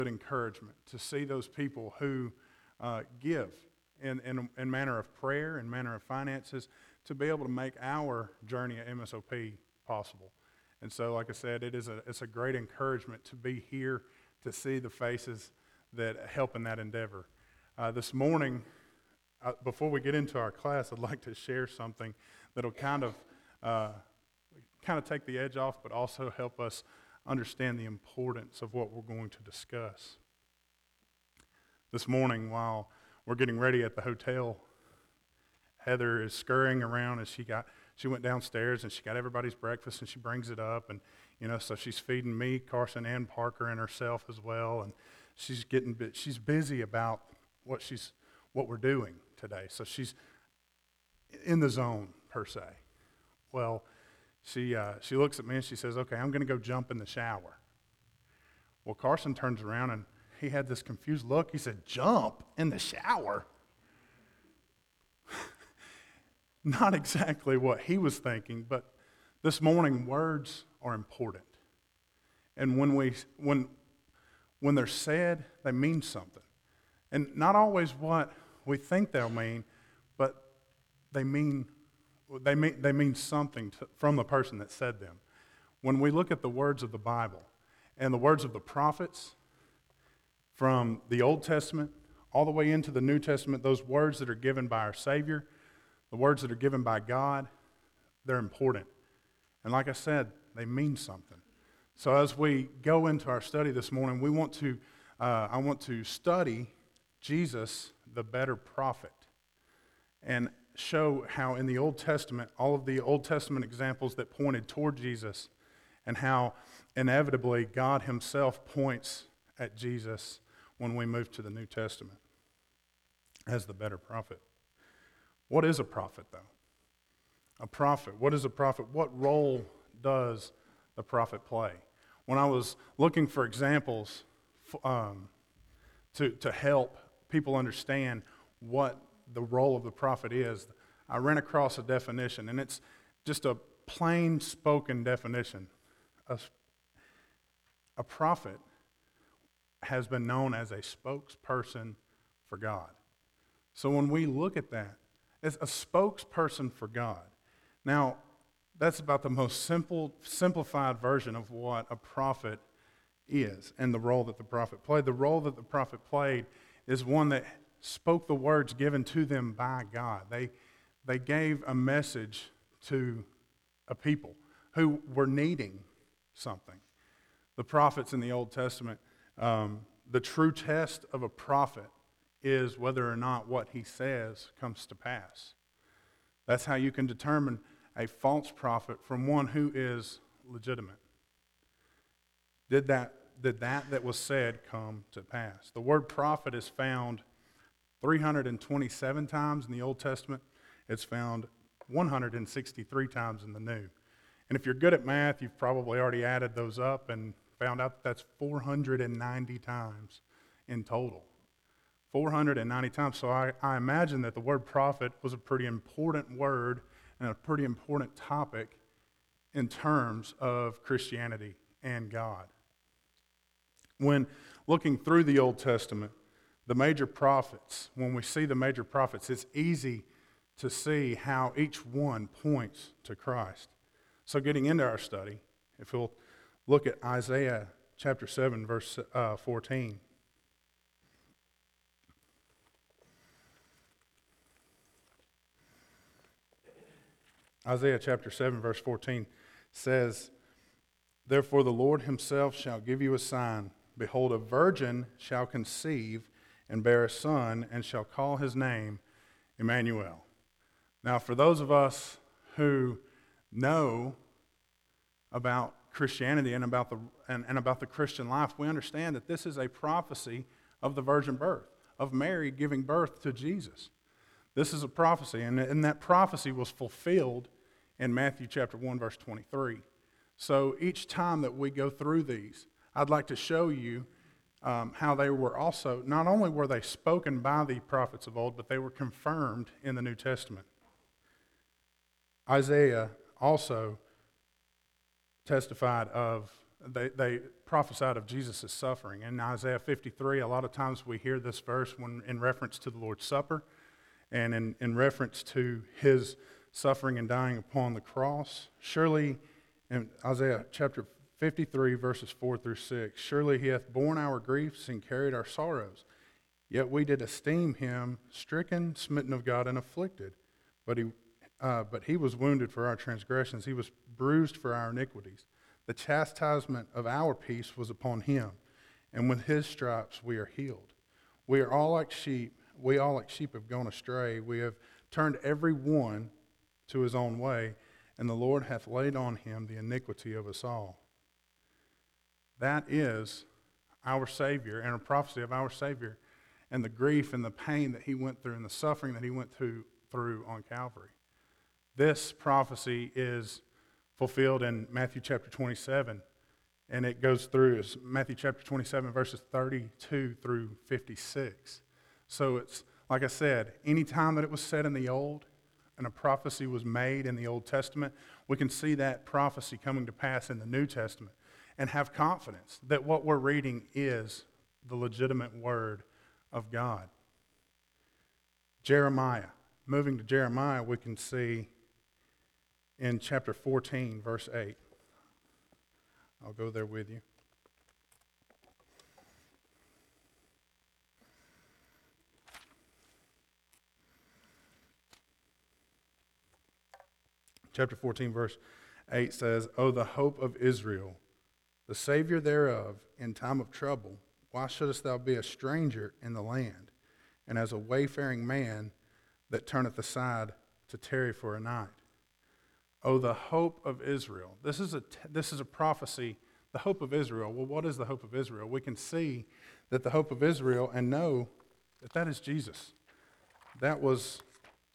good encouragement to see those people who give in manner of prayer and manner of finances to be able to make our journey at MSOP possible. And so, like I said, it's a great encouragement to be here to see the faces that help in that endeavor. This morning, before we get into our class, I'd like to share something that'll kind of take the edge off, but also help us understand the importance of what we're going to discuss. This morning, while we're getting ready at the hotel, Heather is scurrying around as she went downstairs and she got everybody's breakfast and she brings it up, and so she's feeding me, Carson, and Parker, and herself as well, and she's busy about what we're doing today. So she's in the zone per se. Well, she looks at me and she says, "Okay, I'm going to go jump in the shower." Well, Carson turns around and he had this confused look. He said, "Jump in the shower?" Not exactly what he was thinking, but this morning, words are important. And when they're said, they mean something. And not always what we think they'll mean, but they mean something from the person that said them. When we look at the words of the Bible and the words of the prophets from the Old Testament all the way into the New Testament, those words that are given by our Savior, the words that are given by God, they're important. And like I said, they mean something. So as we go into our study this morning, I want to study Jesus, the better prophet, and show how in the Old Testament, all of the Old Testament examples that pointed toward Jesus, and how inevitably God himself points at Jesus when we move to the New Testament as the better prophet. What is a prophet, though? A prophet. What is a prophet? What role does the prophet play? When I was looking for examples to help people understand what the role of the prophet is, I ran across a definition, and it's just a plain spoken definition. A prophet has been known as a spokesperson for God. So when we look at that, it's a spokesperson for God. Now, that's about the most simplified version of what a prophet is and the role that the prophet played. The role that the prophet played is one that spoke the words given to them by God. They gave a message to a people who were needing something. The prophets in the Old Testament, the true test of a prophet is whether or not what he says comes to pass. That's how you can determine a false prophet from one who is legitimate. Did that was said come to pass? The word prophet is found 327 times in the Old Testament. It's found 163 times in the New. And if you're good at math, you've probably already added those up and found out that's 490 times in total. 490 times. So I imagine that the word prophet was a pretty important word and a pretty important topic in terms of Christianity and God. When looking through the Old Testament, the major prophets, when we see the major prophets, it's easy to see how each one points to Christ. So getting into our study, if we'll look at Isaiah chapter 7, verse 14. Isaiah chapter 7, verse 14 says, "Therefore the Lord himself shall give you a sign. Behold, a virgin shall conceive and bear a son, and shall call his name Emmanuel." Now, for those of us who know about Christianity and about the Christian life, we understand that this is a prophecy of the virgin birth, of Mary giving birth to Jesus. This is a prophecy, and that prophecy was fulfilled in Matthew chapter 1, verse 23. So each time that we go through these, I'd like to show you how they were also, not only were they spoken by the prophets of old, but they were confirmed in the New Testament. Isaiah also testified of they prophesied of Jesus' suffering. In Isaiah 53, a lot of times we hear this verse when in reference to the Lord's Supper and in reference to his suffering and dying upon the cross. Surely, in Isaiah chapter 53, verses 4 through 6, surely he hath borne our griefs and carried our sorrows. Yet we did esteem him stricken, smitten of God, and afflicted. But he was wounded for our transgressions. He was bruised for our iniquities. The chastisement of our peace was upon him, and with his stripes we are healed. We all like sheep have gone astray. We have turned every one to his own way, and the Lord hath laid on him the iniquity of us all. That is our Savior and a prophecy of our Savior and the grief and the pain that he went through and the suffering that he went through on Calvary. This prophecy is fulfilled in Matthew chapter 27, and it goes through Matthew chapter 27, verses 32 through 56. So it's, like I said, any time that it was said in the Old and a prophecy was made in the Old Testament, we can see that prophecy coming to pass in the New Testament and have confidence that what we're reading is the legitimate word of God. Jeremiah. Moving to Jeremiah, we can see in chapter 14, verse 8. I'll go there with you. Chapter 14, verse 8 says, O the hope of Israel, the Savior thereof, in time of trouble, why shouldest thou be a stranger in the land, and as a wayfaring man that turneth aside to tarry for a night? Oh, the hope of Israel. This is a prophecy, the hope of Israel. Well, what is the hope of Israel? We can see that the hope of Israel and know that that is Jesus. That was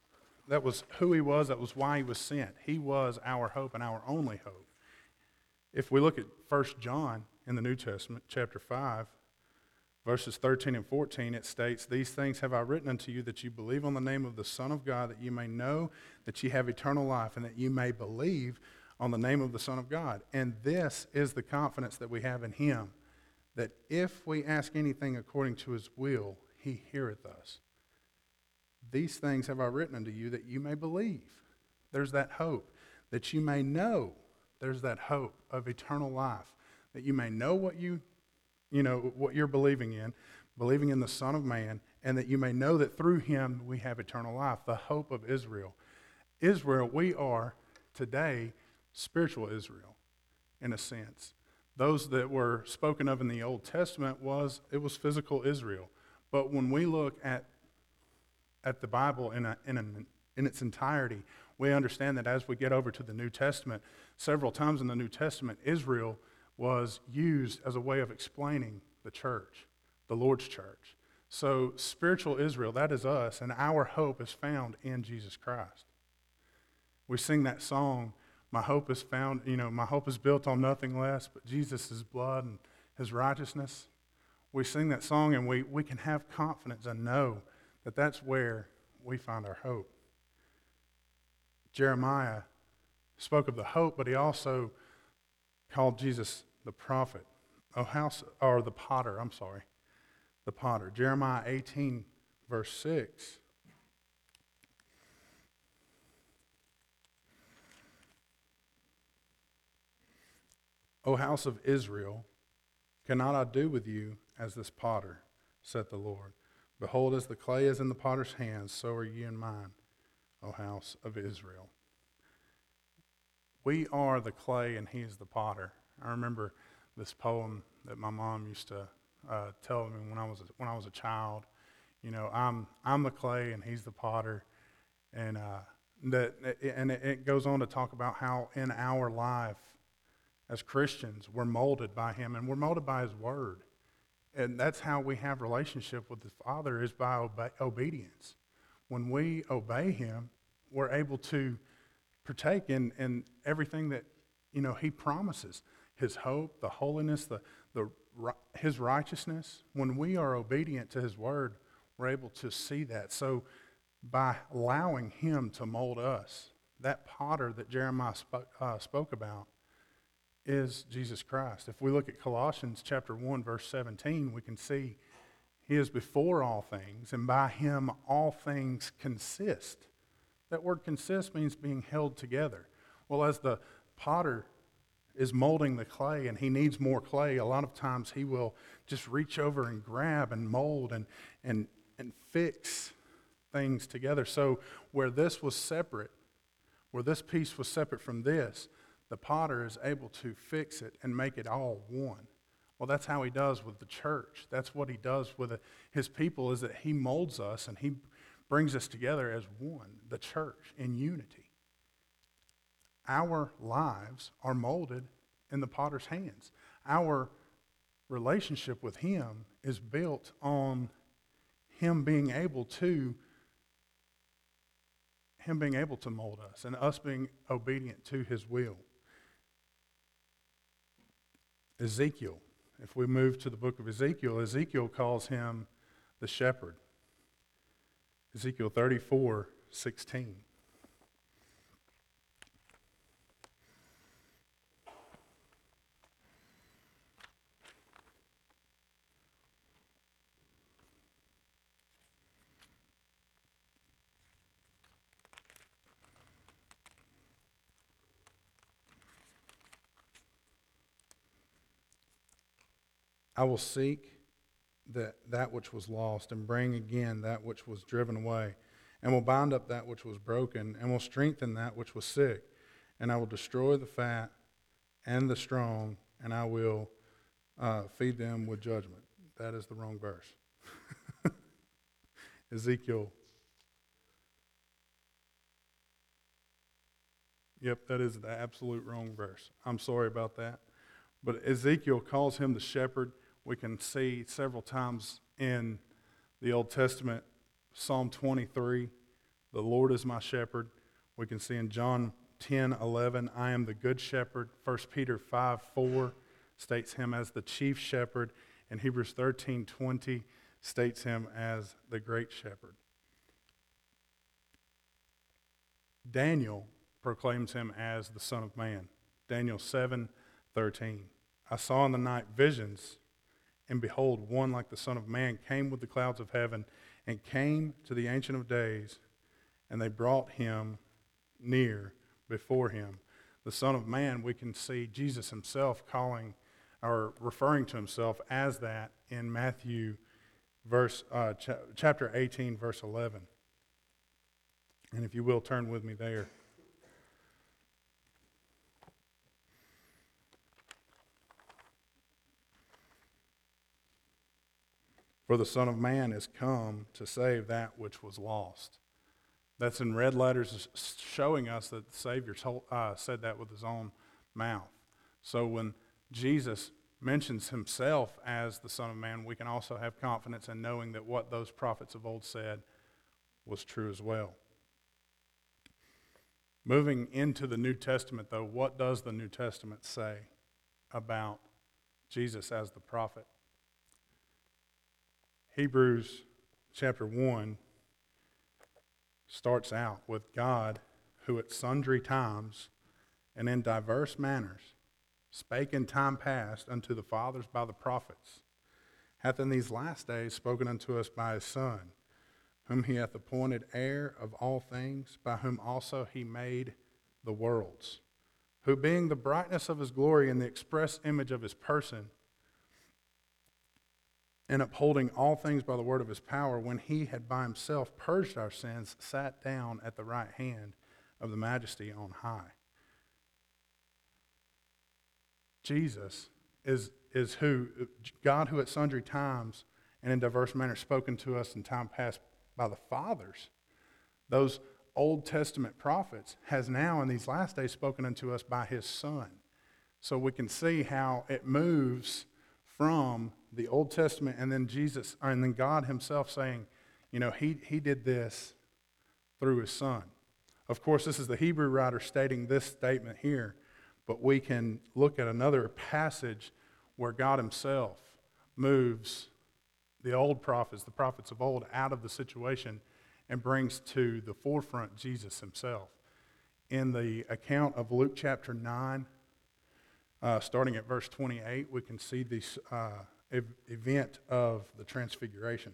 who he was. That was why he was sent. He was our hope and our only hope. If we look at 1 John in the New Testament, chapter 5, verses 13 and 14, it states, These things have I written unto you, that you believe on the name of the Son of God, that you may know that ye have eternal life, and that you may believe on the name of the Son of God. And this is the confidence that we have in him, that if we ask anything according to his will, he heareth us. These things have I written unto you, that you may believe. There's that hope. That you may know. There's that hope of eternal life. That you may know what what you're believing in the Son of Man, and that you may know that through him we have eternal life, the hope of Israel. Israel, we are today spiritual Israel, in a sense. Those that were spoken of in the Old Testament was physical Israel. But when we look at the Bible in its entirety, we understand that as we get over to the New Testament, several times in the New Testament, Israel was used as a way of explaining the church, the Lord's church. So spiritual Israel, that is us, and our hope is found in Jesus Christ. We sing that song, my hope is found, my hope is built on nothing less but Jesus' blood and his righteousness. We sing that song and we can have confidence and know that that's where we find our hope. Jeremiah spoke of the hope, but he also called Jesus the prophet, the potter. Jeremiah 18, verse 6. O house of Israel, cannot I do with you as this potter, saith the Lord? Behold, as the clay is in the potter's hands, so are ye in mine, O house of Israel. We are the clay and he is the potter. I remember this poem that my mom used to tell me when I was a child. I'm the clay and he's the potter, and it goes on to talk about how in our life as Christians we're molded by him and we're molded by his word, and that's how we have relationship with the Father, is by obedience. When we obey him, we're able to partake in everything that he promises. His hope, the holiness, his righteousness. When we are obedient to his word, we're able to see that. So by allowing him to mold us, that potter that Jeremiah spoke about is Jesus Christ. If we look at Colossians chapter 1, verse 17, we can see he is before all things, and by him all things consist. That word consist means being held together. Well, as the potter is molding the clay and he needs more clay, a lot of times he will just reach over and grab and mold and fix things together. So where this was separate, where this piece was separate from this, the potter is able to fix it and make it all one. Well, that's how he does with the church. That's what he does with his people, is that he molds us and he brings us together as one, the church, in unity. Our lives are molded in the potter's hands. Our relationship with him is built on him being able to mold us and us being obedient to his will. Ezekiel, if we move to the book of Ezekiel, Ezekiel calls him the shepherd. Ezekiel 34:16. I will seek that which was lost and bring again that which was driven away, and will bind up that which was broken, and will strengthen that which was sick. And I will destroy the fat and the strong, and I will feed them with judgment. That is the wrong verse. Ezekiel. Yep, that is the absolute wrong verse. I'm sorry about that. But Ezekiel calls him the shepherd. We can see several times in the Old Testament, Psalm 23, the Lord is my shepherd. We can see in John 10:11, I am the good shepherd. 1 Peter 5:4 states him as the chief shepherd. And Hebrews 13:20 states him as the great shepherd. Daniel proclaims him as the Son of Man. Daniel 7:13. I saw in the night visions, and behold, one like the Son of Man came with the clouds of heaven and came to the Ancient of Days, and they brought him near before him. The Son of Man, we can see Jesus himself calling or referring to himself as that in Matthew chapter 18, verse 11. And if you will, turn with me there. For the Son of Man is come to save that which was lost. That's in red letters showing us that the Savior said that with his own mouth. So when Jesus mentions himself as the Son of Man, we can also have confidence in knowing that what those prophets of old said was true as well. Moving into the New Testament, though, what does the New Testament say about Jesus as the prophet? Hebrews chapter 1 starts out with God, who at sundry times and in diverse manners spake in time past unto the fathers by the prophets, hath in these last days spoken unto us by his Son, whom he hath appointed heir of all things, by whom also he made the worlds, who being the brightness of his glory and the express image of his person, and upholding all things by the word of his power, when he had by himself purged our sins, sat down at the right hand of the majesty on high. Jesus is who, God who at sundry times and in diverse manners spoken to us in time past by the fathers, those Old Testament prophets, has now in these last days spoken unto us by his Son. So we can see how it moves from the Old Testament and then God himself saying, he did this through his Son. Of course, this is the Hebrew writer stating this statement here, but we can look at another passage where God himself moves the old prophets, the prophets of old, out of the situation and brings to the forefront Jesus himself. In the account of Luke chapter 9, Starting at verse 28, we can see this event of the transfiguration.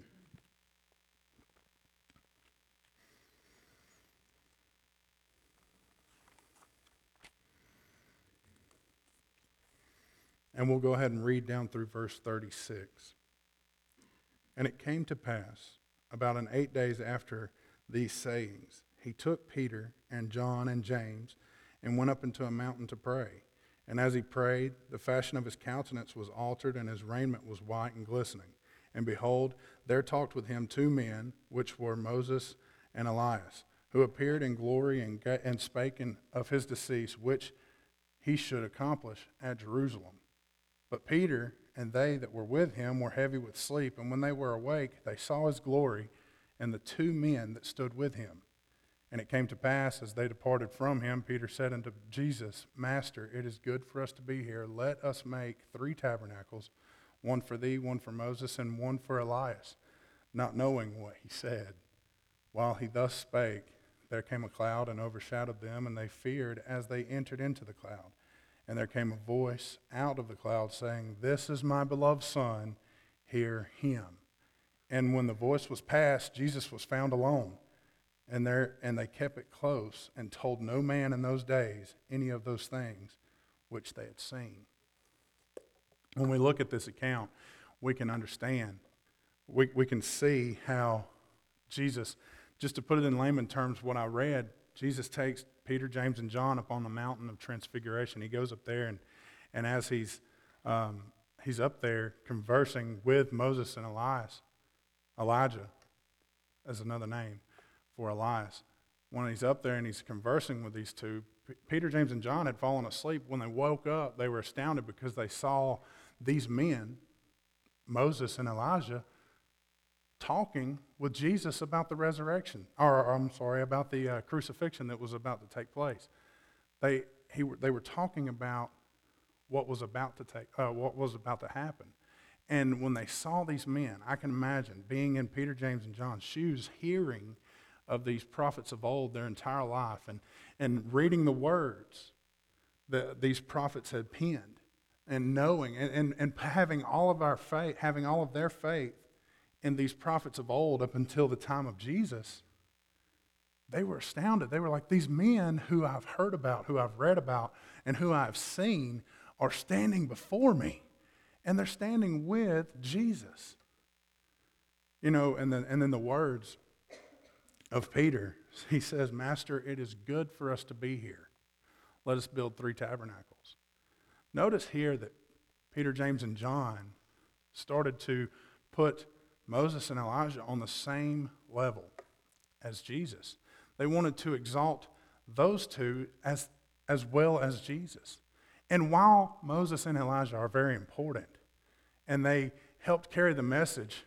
And we'll go ahead and read down through verse 36. And it came to pass, about 8 days after these sayings, he took Peter and John and James and went up into a mountain to pray. And as he prayed, the fashion of his countenance was altered, and his raiment was white and glistening. And behold, there talked with him 2 men, which were Moses and Elias, who appeared in glory and spake of his decease, which he should accomplish at Jerusalem. But Peter and they that were with him were heavy with sleep, and when they were awake, they saw his glory and the 2 men that stood with him. And it came to pass, as they departed from him, Peter said unto Jesus, Master, it is good for us to be here. Let us make 3 tabernacles, one for thee, one for Moses, and one for Elias, not knowing what he said. While he thus spake, there came a cloud and overshadowed them, and they feared as they entered into the cloud. And there came a voice out of the cloud saying, This is my beloved Son, hear him. And when the voice was past, Jesus was found alone. And they kept it close and told no man in those days any of those things which they had seen. When we look at this account, we can understand, we can see how Jesus, just to put it in layman terms, what I read, Jesus takes Peter, James, and John up on the mountain of transfiguration. He goes up there, and as he's up there conversing with Moses and Elijah is another name for Elias. When he's up there and he's conversing with these 2, Peter, James, and John had fallen asleep. When they woke up, they were astounded because they saw these men, Moses and Elijah, talking with Jesus about the resurrection, about the crucifixion that was about to take place. They were talking about what was about to happen. And when they saw these men, I can imagine being in Peter, James, and John's shoes, hearing of these prophets of old their entire life, and reading the words that these prophets had penned, and knowing and having all of our faith, having all of their faith in these prophets of old up until the time of Jesus. They were astounded. They were like, these men who I've heard about, who I've read about, and who I've seen are standing before me. And they're standing with Jesus. You know, and then the words of Peter, he says, Master, it is good for us to be here. Let us build 3 tabernacles. Notice here that Peter, James, and John started to put Moses and Elijah on the same level as Jesus. They wanted to exalt those 2 as well as Jesus. And while Moses and Elijah are very important, and they helped carry the message,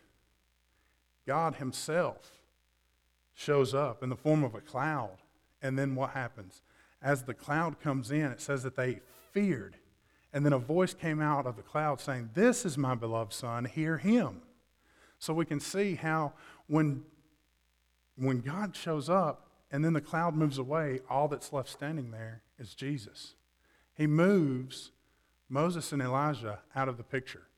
God himself shows up in the form of a cloud. And then what happens? As the cloud comes in, it says that they feared. And then a voice came out of the cloud saying, This is my beloved Son, hear him. So we can see how when God shows up and then the cloud moves away, all that's left standing there is Jesus. He moves Moses and Elijah out of the picture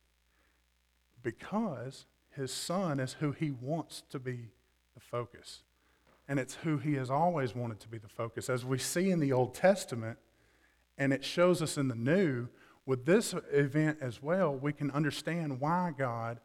because his Son is who he wants to be the focus. And it's who he has always wanted to be the focus. As we see in the Old Testament, and it shows us in the New, with this event as well, we can understand why God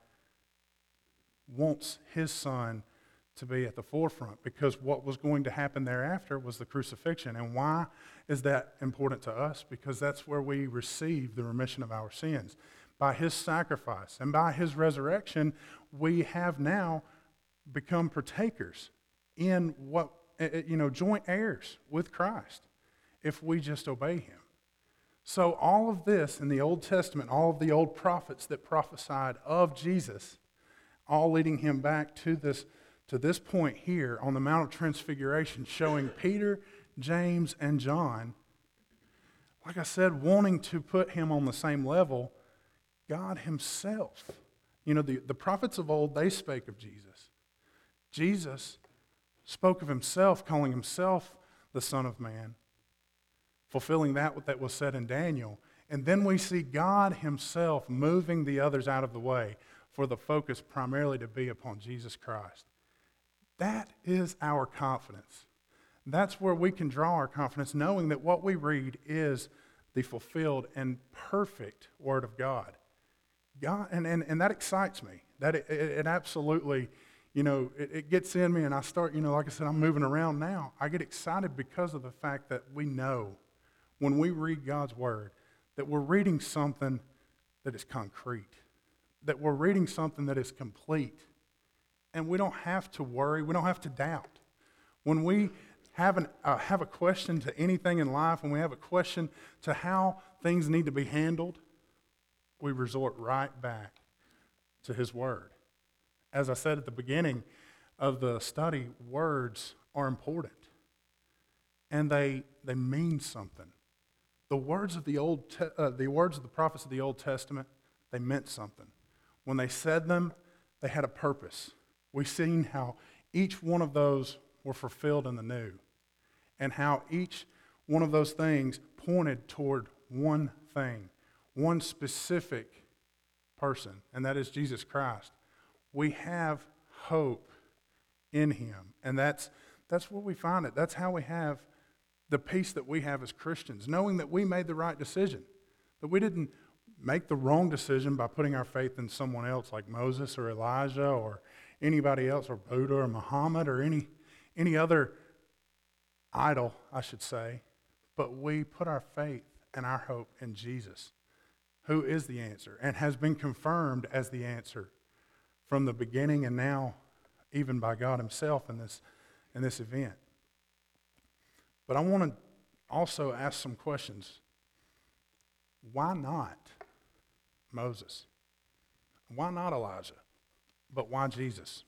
wants his Son to be at the forefront, because what was going to happen thereafter was the crucifixion. And why is that important to us? Because that's where we receive the remission of our sins. By his sacrifice and by his resurrection, we have now become partakers in joint heirs with Christ if we just obey him. So all of this in the Old Testament, all of the old prophets that prophesied of Jesus, all leading him back to this point here on the Mount of Transfiguration, showing Peter, James, and John, like I said, wanting to put him on the same level, God himself. You know, the prophets of old, they spake of Jesus. Jesus spoke of himself, calling himself the Son of Man, fulfilling that was said in Daniel. And then we see God himself moving the others out of the way for the focus primarily to be upon Jesus Christ. That is our confidence. That's where we can draw our confidence, knowing that what we read is the fulfilled and perfect Word of God. God, and that excites me. That it absolutely, it gets in me, and I start, like I said, I'm moving around now. I get excited because of the fact that we know when we read God's Word that we're reading something that is concrete, that we're reading something that is complete, and we don't have to worry, we don't have to doubt. When we have a question to anything in life, when we have a question to how things need to be handled, we resort right back to His Word. As I said at the beginning of the study, words are important, and they mean something. The words of the words of the prophets of the Old Testament, they meant something. When they said them, they had a purpose. We've seen how each one of those were fulfilled in the New, and how each one of those things pointed toward one thing, one specific person, and that is Jesus Christ. We have hope in Him, and that's where we find it. That's how we have the peace that we have as Christians, knowing that we made the right decision, that we didn't make the wrong decision by putting our faith in someone else like Moses or Elijah or anybody else, or Buddha or Muhammad or any other idol, I should say, but we put our faith and our hope in Jesus, who is the answer and has been confirmed as the answer from the beginning and now even by God Himself in this event. But I want to also ask some questions. Why not Moses? Why not Elijah? But why Jesus?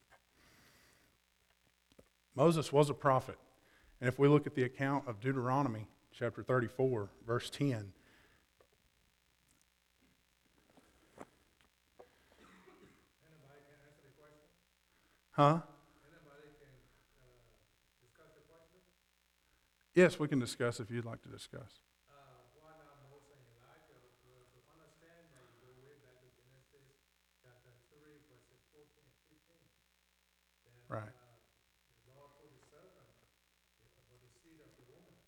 Moses was a prophet. And if we look at the account of Deuteronomy chapter 34, verse 10, Anybody can answer the question? huh? Anybody can discuss the question? Yes, we can discuss if you'd like to discuss. Why not Moses and Elijah? Well, to understand that, you go way back to Genesis chapter 3, verses 14 and 15. That Right. the Lord told the serpent about the seed of the woman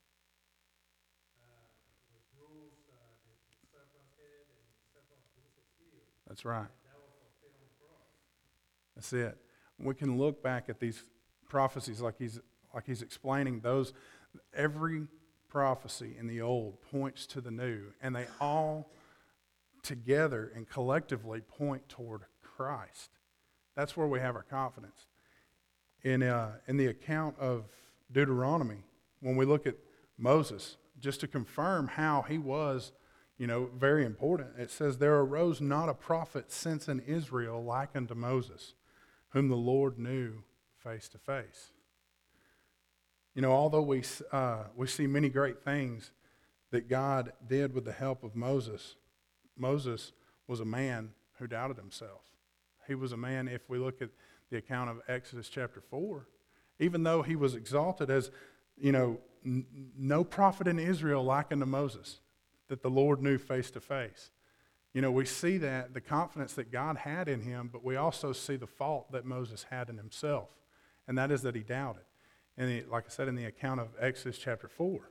would bruise the serpent's head and the serpent would bruise his heel. That's right. And that was fulfilled on the cross. That's it. We can look back at these prophecies like he's explaining those. Every prophecy in the old points to the new, and they all together and collectively point toward Christ. That's where we have our confidence. In the account of Deuteronomy, when we look at Moses, just to confirm how he was, very important, it says, "There arose not a prophet since in Israel like unto Moses, whom the Lord knew face to face." Although we see many great things that God did with the help of Moses, Moses was a man who doubted himself. He was a man, if we look at the account of Exodus chapter 4, even though he was exalted as, no prophet in Israel like unto Moses, that the Lord knew face to face. We see that, the confidence that God had in him, but we also see the fault that Moses had in himself, and that is that he doubted. And like I said, in the account of Exodus chapter 4,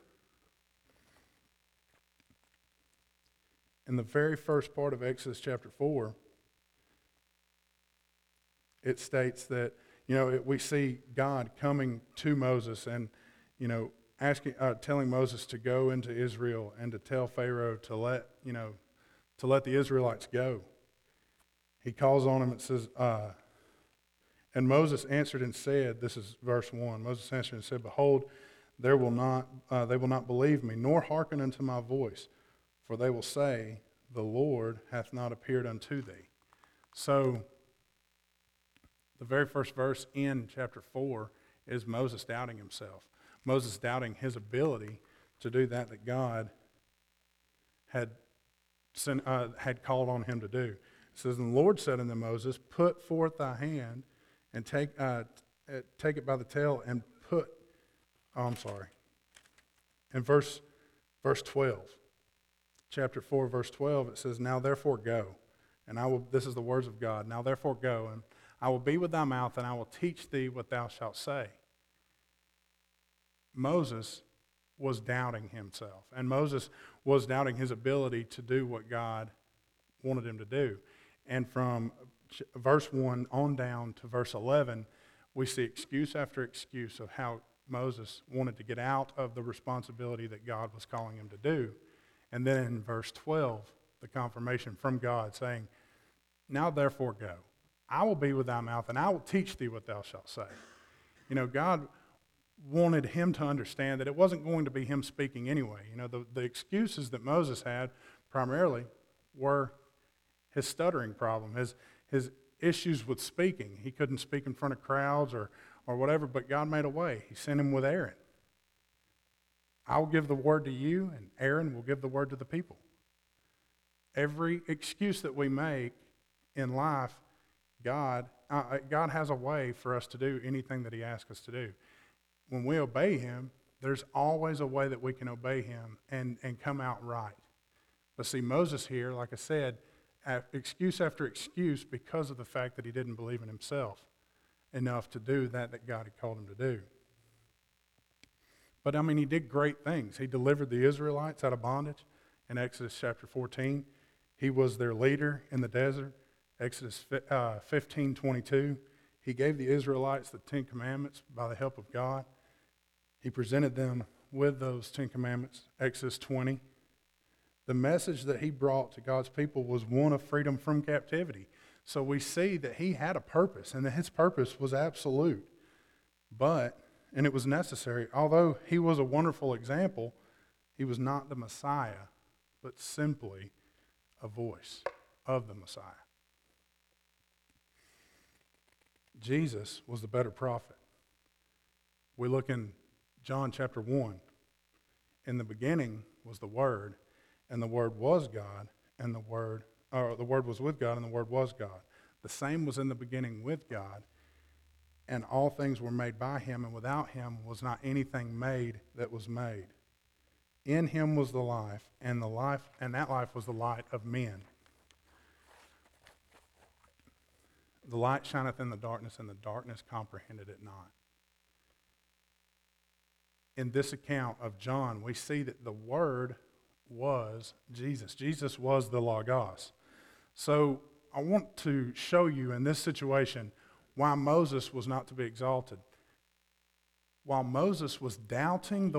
in the very first part of Exodus chapter 4, it states that, we see God coming to Moses and, telling Moses to go into Israel and to tell Pharaoh to let the Israelites go. He calls on him and says, and Moses answered and said, this is verse 1, Moses answered and said, "Behold, they will not believe me, nor hearken unto my voice, for they will say, the Lord hath not appeared unto thee." So, the very first verse in chapter 4 is Moses doubting himself. Moses doubting his ability to do that God had called on him to do. It says, "And the Lord said unto Moses, Put forth thy hand, and take it by the tail, and put," in verse 12, chapter 4, verse 12, it says, "Now therefore go, and I will," this is the words of God, "Now therefore go, and I will be with thy mouth, and I will teach thee what thou shalt say." Moses was doubting himself, and Moses was doubting his ability to do what God wanted him to do. And from verse 1 on down to verse 11, we see excuse after excuse of how Moses wanted to get out of the responsibility that God was calling him to do. And then in verse 12, the confirmation from God saying, "Now therefore go. I will be with thy mouth, and I will teach thee what thou shalt say." You know, God wanted him to understand that it wasn't going to be him speaking anyway. You know, the excuses that Moses had primarily were his stuttering problem, his issues with speaking. He couldn't speak in front of crowds or whatever, but God made a way. He sent him with Aaron. "I will give the word to you, and Aaron will give the word to the people." Every excuse that we make in life, God has a way for us to do anything that he asks us to do. When we obey him, there's always a way that we can obey him and come out right. But see, Moses here, like I said, excuse after excuse because of the fact that he didn't believe in himself enough to do that God had called him to do. But I mean, he did great things. He delivered the Israelites out of bondage in Exodus chapter 14. He was their leader in the desert, Exodus 15:22. He gave the Israelites the 10 Commandments by the help of God. He presented them with those 10 Commandments, Exodus 20. The message that he brought to God's people was one of freedom from captivity. So we see that he had a purpose, and that his purpose was absolute. And it was necessary. Although he was a wonderful example, he was not the Messiah, but simply a voice of the Messiah. Jesus was the better prophet. We look in John chapter 1. "In the beginning was the Word, and the Word was God, and the Word was with God, and the Word was God. The same was in the beginning with God, and all things were made by him, and without him was not anything made that was made. In him was the life, and that life was the light of men. The light shineth in the darkness, and the darkness comprehended it not." In this account of John, we see that the Word was Jesus. Jesus was the Logos. So I want to show you in this situation why Moses was not to be exalted. While Moses was doubting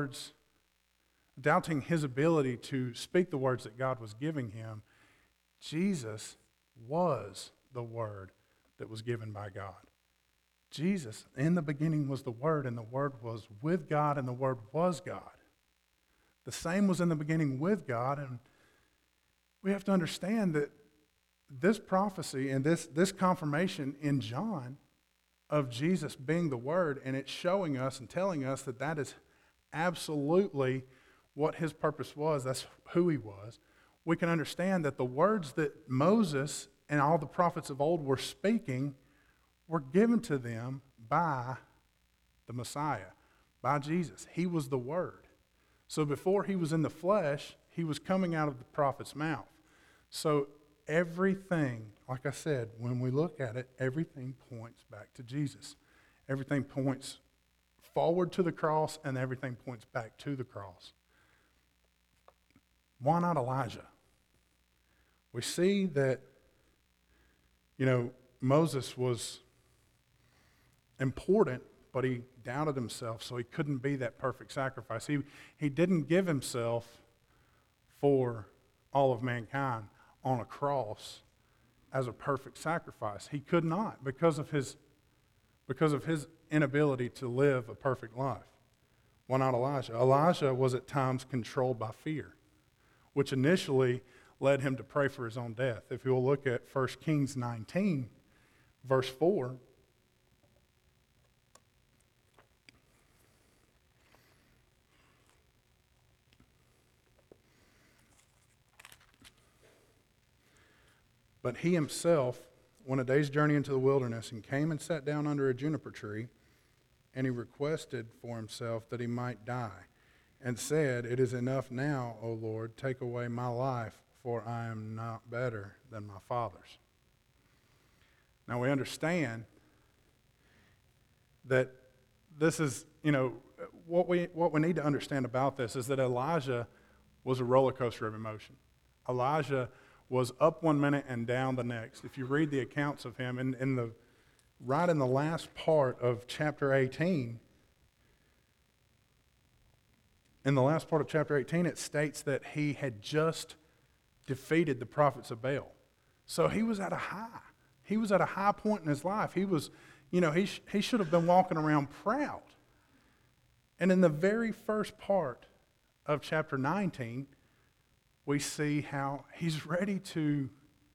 his ability to speak the words that God was giving him, Jesus was the Word that was given by God. Jesus, in the beginning was the Word, and the Word was with God, and the Word was God. The same was in the beginning with God, and we have to understand that this prophecy and this confirmation in John of Jesus being the Word, and it's showing us and telling us that that is absolutely what his purpose was. That's who he was. We can understand that the words that Moses and all the prophets of old were speaking were given to them by the Messiah, by Jesus. He was the Word. So before he was in the flesh, he was coming out of the prophet's mouth. So everything, like I said, when we look at it, everything points back to Jesus. Everything points forward to the cross, and everything points back to the cross. Why not Elijah? We see that, Moses was important, but he doubted himself, so he couldn't be that perfect sacrifice. He didn't give himself for all of mankind on a cross as a perfect sacrifice. He could not because of his inability to live a perfect life. Why not Elijah? Elijah was at times controlled by fear, which initially led him to pray for his own death. If you'll look at 1 Kings 19, verse 4, "But he himself went a day's journey into the wilderness, and came and sat down under a juniper tree, and he requested for himself that he might die. and said, "It is enough now, O Lord, take away my life, for I am not better than my fathers." Now we understand that this is, what we need to understand about this is that Elijah was a roller coaster of emotion. Elijah was up one minute and down the next. If you read the accounts of him, right in the last part of chapter 18, it states that he had just defeated the prophets of Baal. So he was at a high. He was at a high point in his life. He was, he should have been walking around proud. And in the very first part of chapter 19, we see how he's ready to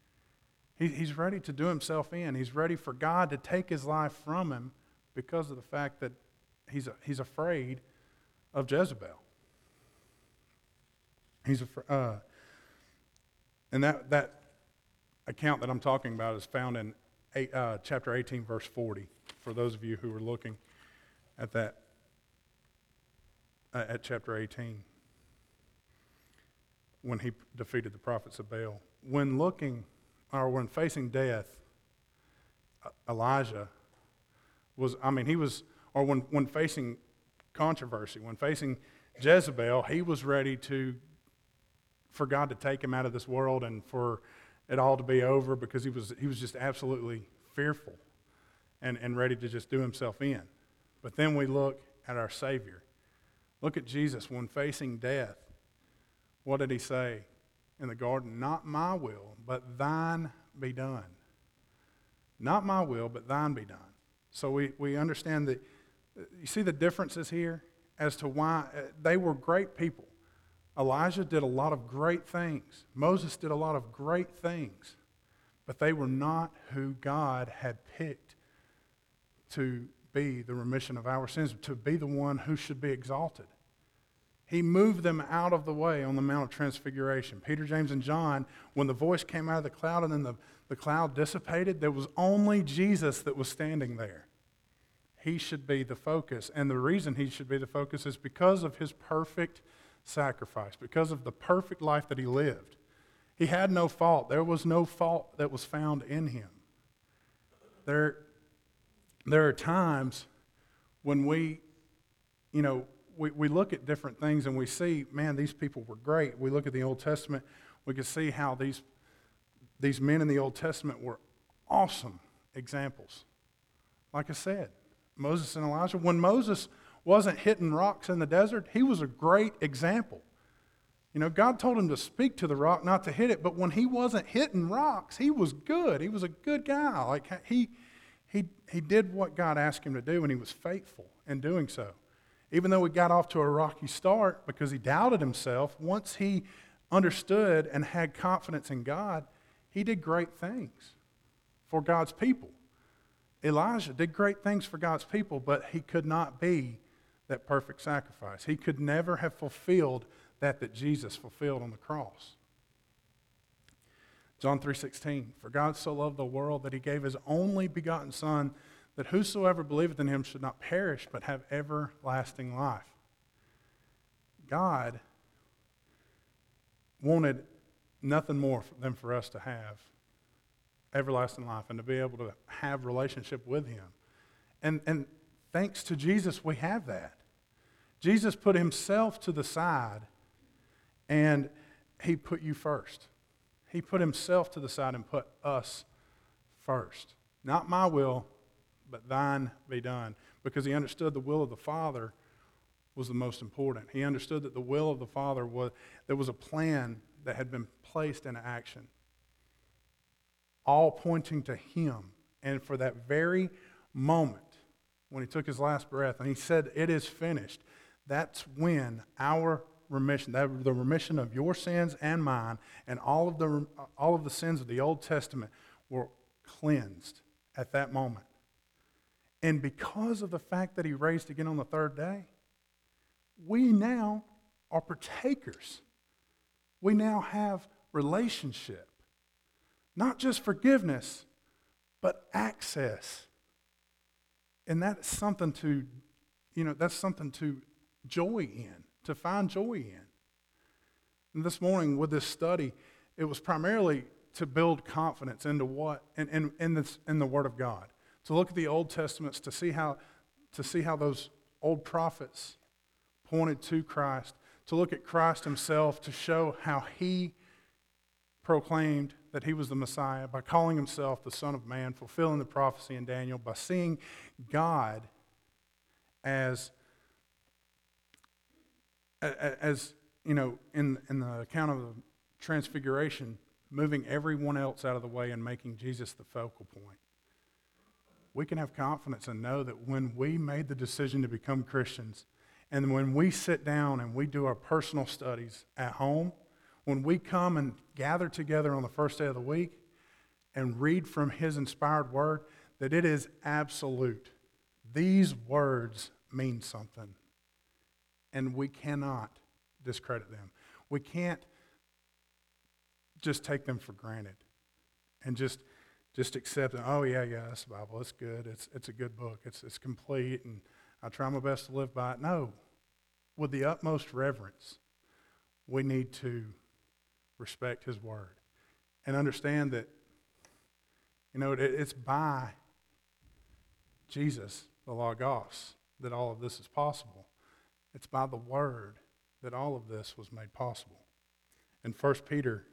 do himself in. He's ready for God to take his life from him because of the fact that he's afraid of Jezebel. And that account that I'm talking about is found in chapter 18, verse 40, for those of you who are looking at that, at chapter 18, when he defeated the prophets of Baal. When facing death, Elijah when facing controversy, when facing Jezebel, he was ready for God to take him out of this world and for it all to be over, because he was just absolutely fearful and ready to just do himself in. But then we look at our Savior. Look at Jesus when facing death. What did he say in the garden? "Not my will, but thine be done." Not my will, but thine be done. So we understand that, you see the differences here as to why they were great people. Elijah did a lot of great things. Moses did a lot of great things. But they were not who God had picked to be the remission of our sins, to be the one who should be exalted. He moved them out of the way on the Mount of Transfiguration. Peter, James, and John, when the voice came out of the cloud and then the cloud dissipated, there was only Jesus that was standing there. He should be the focus. And the reason he should be the focus is because of his perfect sacrifice, because of the perfect life that he lived. He had no fault. There was no fault that was found in him. There are times when we look at different things and we see, man, these people were great. We look at the Old Testament, we can see how these men in the Old Testament were awesome examples. Like I said, Moses and Elijah. When Moses wasn't hitting rocks in the desert, he was a great example. God told him to speak to the rock, not to hit it, but when he wasn't hitting rocks, he was good. He was a good guy. Like he did what God asked him to do, and he was faithful in doing so. Even though he got off to a rocky start because he doubted himself, once he understood and had confidence in God, he did great things for God's people. Elijah did great things for God's people, but he could not be that perfect sacrifice. He could never have fulfilled that Jesus fulfilled on the cross. John 3:16, "For God so loved the world that he gave his only begotten Son, that whosoever believeth in him should not perish, but have everlasting life." God wanted nothing more than for us to have everlasting life and to be able to have relationship with him. And thanks to Jesus, we have that. Jesus put himself to the side and he put you first. He put himself to the side and put us first. Not my will, but thine be done. Because he understood the will of the Father was the most important. He understood that the will of the Father there was a plan that had been placed into action, all pointing to him. And for that very moment, when he took his last breath and he said, "It is finished," that's when our remission, the remission of your sins and mine, and all of the sins of the Old Testament were cleansed at that moment. And because of the fact that he raised again on the third day, we now are partakers. We now have relationship. Not just forgiveness, but access. And that's something to joy in, to find joy in. And this morning with this study, it was primarily to build confidence into what in the Word of God. To look at the Old Testaments to see how those old prophets pointed to Christ, to look at Christ himself, to show how he proclaimed that he was the Messiah by calling himself the Son of Man, fulfilling the prophecy in Daniel, by seeing God as you know, in the account of the Transfiguration, moving everyone else out of the way and making Jesus the focal point. We can have confidence and know that when we made the decision to become Christians, and when we sit down and we do our personal studies at home, when we come and gather together on the first day of the week and read from his inspired word, that it is absolute. These words mean something, and we cannot discredit them. We can't just take them for granted and just accept it. Oh yeah, that's the Bible. It's good. It's a good book. It's complete, and I try my best to live by it. No, with the utmost reverence, we need to respect his word and understand that, you know, it's by Jesus, the Logos, that all of this is possible. It's by the word that all of this was made possible. In 1 Peter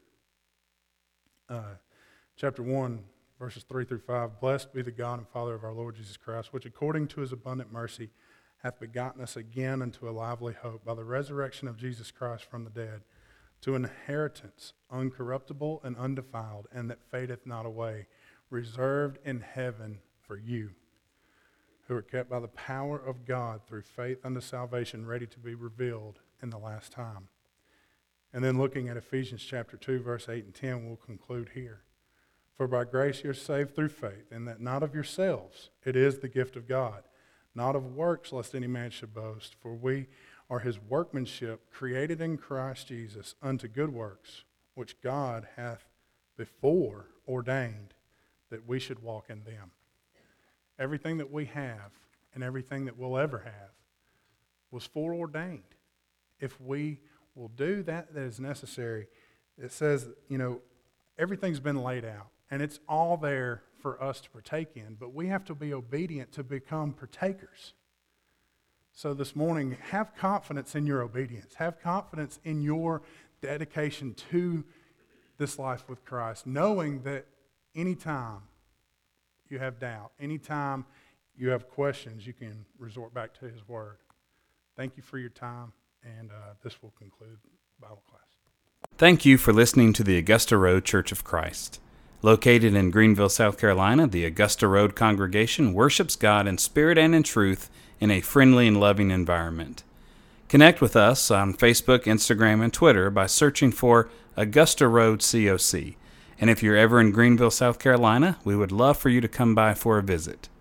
chapter 1, verses 3 through 5, blessed be the God and Father of our Lord Jesus Christ, which according to his abundant mercy hath begotten us again unto a lively hope by the resurrection of Jesus Christ from the dead, to an inheritance uncorruptible and undefiled, and that fadeth not away, reserved in heaven for you, who are kept by the power of God through faith unto salvation, ready to be revealed in the last time. And then looking at Ephesians chapter 2, verse 8 and 10, we'll conclude here. For by grace you're saved through faith, and that not of yourselves, it is the gift of God, not of works, lest any man should boast. For we are his workmanship, created in Christ Jesus unto good works, which God hath before ordained that we should walk in them. Everything that we have and everything that we'll ever have was foreordained. If we will do that is necessary, it says, you know, everything's been laid out, and it's all there for us to partake in, but we have to be obedient to become partakers. So this morning, have confidence in your obedience. Have confidence in your dedication to this life with Christ, knowing that anytime you have doubt, anytime you have questions, you can resort back to his word. Thank you for your time, and this will conclude Bible class. Thank you for listening to the Augusta Road Church of Christ. Located in Greenville, South Carolina, the Augusta Road congregation worships God in spirit and in truth in a friendly and loving environment. Connect with us on Facebook, Instagram, and Twitter by searching for Augusta Road COC. And if you're ever in Greenville, South Carolina, we would love for you to come by for a visit.